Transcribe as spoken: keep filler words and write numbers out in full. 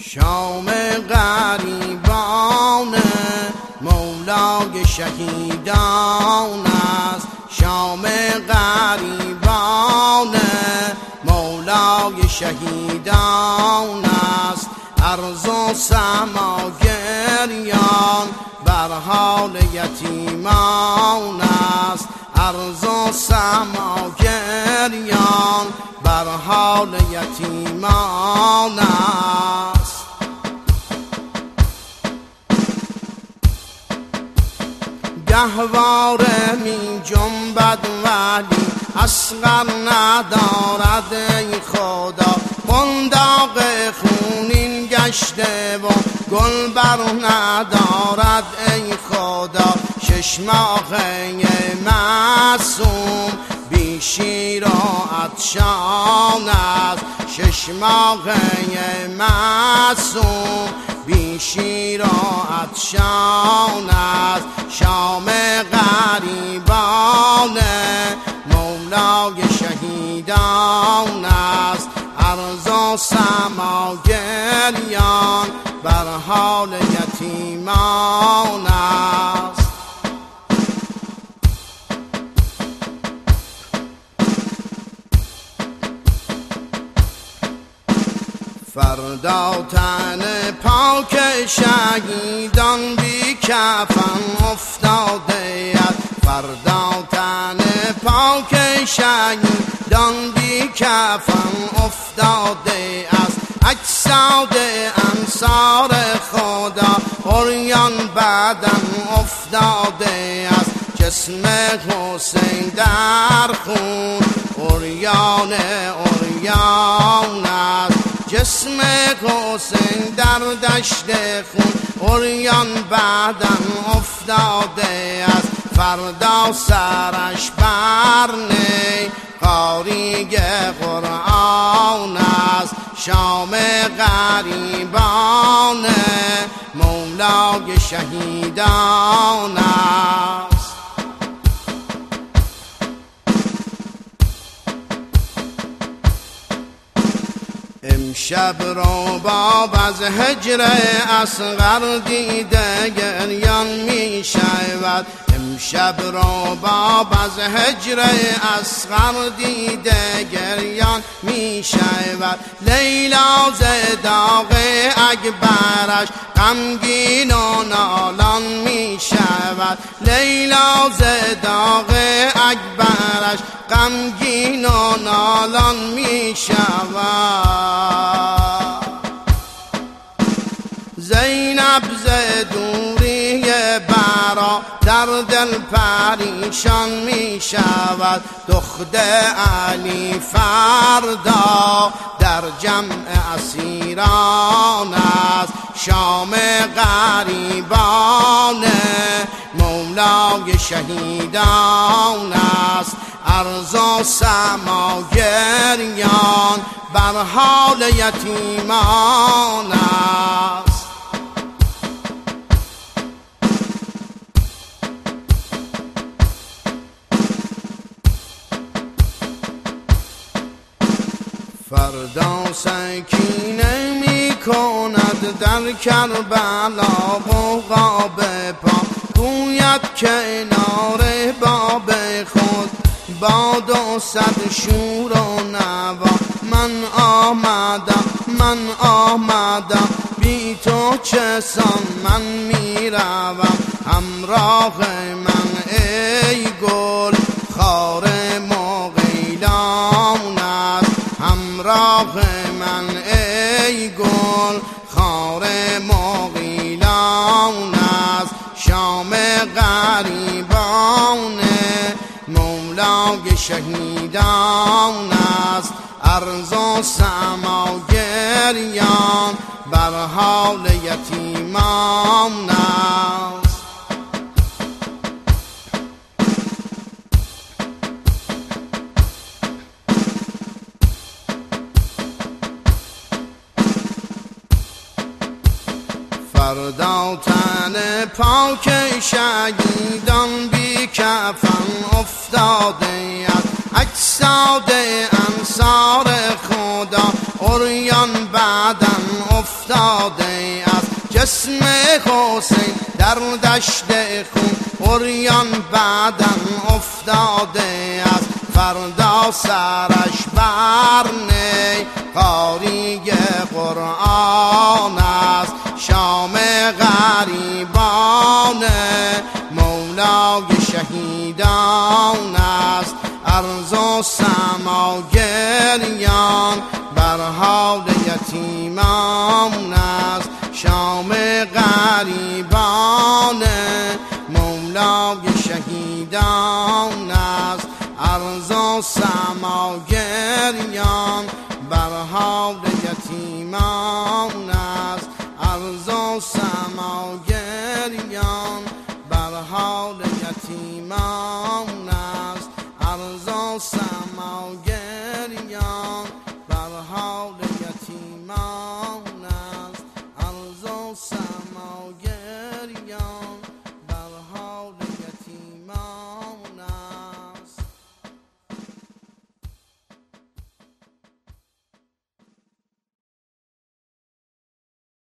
شام غریبان مولای شهیدان است، شام غریبان مولای شهیدان است. ارض و سما گریان بر حال یتیمان است، ارض و سما گریان بر حال یتیمان است. گهواره می جنبد ولی اصغر ندارد ای خدا، بنداق خونین گشته و گل بر ندارد ای خدا. شش ماهه معصوم بی شیر و عطشان است، شش ماهه معصوم بی شیر و عطشان است. شام غریبان مولای شهیدان است، ارض و سما گریان بر حال یتیمان است. فردا تن پاک شهیدان بی کفن افتاده است، فردا تن پاک شهیدان بی کفن افتاده است. اجساد انصار خدا عریان بدن افتاده است، جسم حسین در خون عریان عریان است، جسم حسین در دشت خون عریان بدن افتاده است. فردا سرش بر نی قاری قرآن است، شام غریبان مولای شهیدان است. امشب رباب از هجر اصغر دیده گریان می شود، امشب رباب از هجر اصغر دیده گریان می شود. لیلا ز داغ اکبرش غمگین و نالان می شود، لیلا ز داغ اکبرش غمگین و نالان می شود. زینب ز دوری برا در دل پریشان می شود، دخت علی فردا در جمع اسیران است. شام غریبان مولای شهیدان است، ارض و سما گریان بر حال یتیمان است. فردا سکینه می کند در کربلا غوغا به پا، گوید کنار باب خود باد و صد شور و نوا. من آمدم من آمدم بی تو چه سان من می روم، همراه من ای گل خار مغیلان است، همراه من ای گل خار مغیلان است. شام غریبان مولای شهیدان است، ارض و سما گریان بر حال یتیمان است. فردا تن پاک شهیدان بی کفن افتاده است، اجساد انصار خدا عریان بدن افتاده جسم حسین در دشت خون عریان بدن افتاده است، فردا سرش بر نی قاری قرآن است. شام غریبان مولای شهیدان است، ارض و سما گریان بر حال یتیمان است. شام غریبان مولای شهیدان است، ارض و سما گریان بر حال یتیمان است. ارض و سما گریان بر حال یتیمان است. ارض و سما گریان بر حال یتیمان